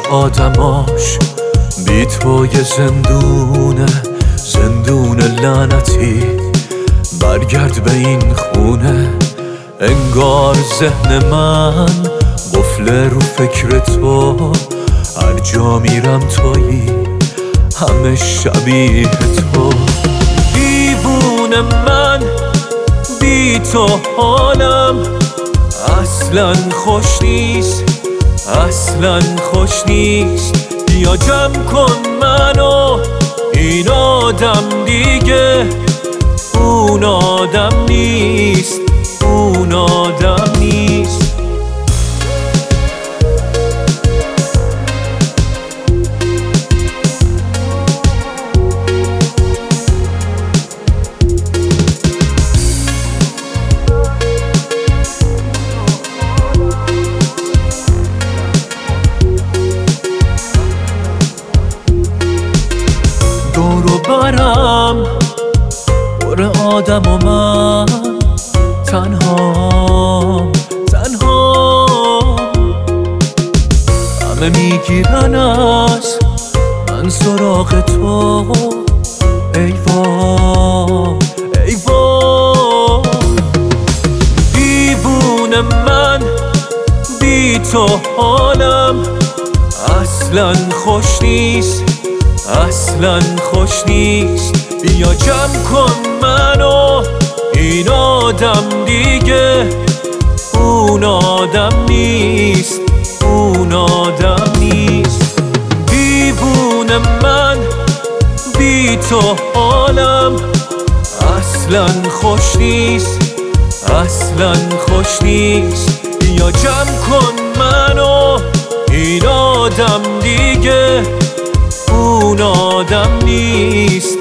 آدماش بی تو یه زندون لعنتی. برگرد به این خونه، انگار ذهن من قفله رو فکر تو. هر جا میرم تویی، همه شبیه تو. دیوونه من، بی تو حالم اصلا خوش نیست، اصلا خوش نیست. بیا جمع کن منو، این آدم دیگه اون آدم نیست، اون آدم نیست. دورو برم پر آدم و من تنهام همه میگیرن از من سراغ تو. ای وای ای وای، دیوونه من، بی تو حالم اصلا خوش نیست، اصلا خوش نیست. بیا جمع کن منو، این آدم دیگه اون آدم نیست، اون آدم نیست. دیوونه من، بی تو حالم اصلا خوش نیست، اصلا خوش نیست. بیا جمع کن منو، این آدم دیگه اون آدم نیست،